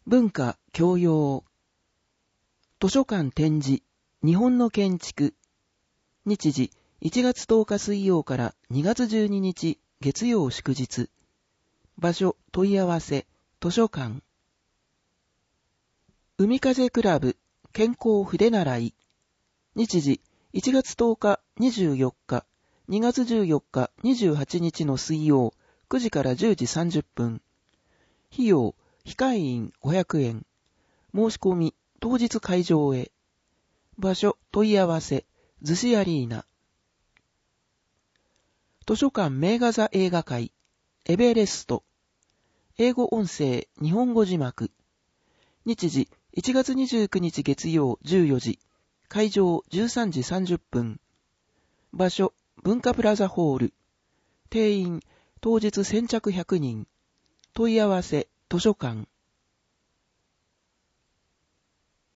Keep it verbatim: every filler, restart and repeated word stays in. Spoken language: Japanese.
文化教養。図書館展示、日本の建築。日時、いちがつとおか水曜からにがつじゅうににち月曜祝日。場所、問い合わせ、図書館。海風クラブ、健康筆習い。日時、いちがつとおか、にじゅうよっか、にがつじゅうよっか、にじゅうはちにちの水曜、くじからじゅうじさんじゅっぷん。費用、控え員ごひゃくえん。申し込み、当日会場へ。場所、問い合わせ、逗子アリーナ。図書館名画座映画会、エベレスト。英語音声、日本語字幕。日時、いちがつにじゅうくにち月曜じゅうよじ。会場じゅうさんじさんじゅっぷん。場所、文化プラザホール。定員、当日先着ひゃくにん。問い合わせ、図書館。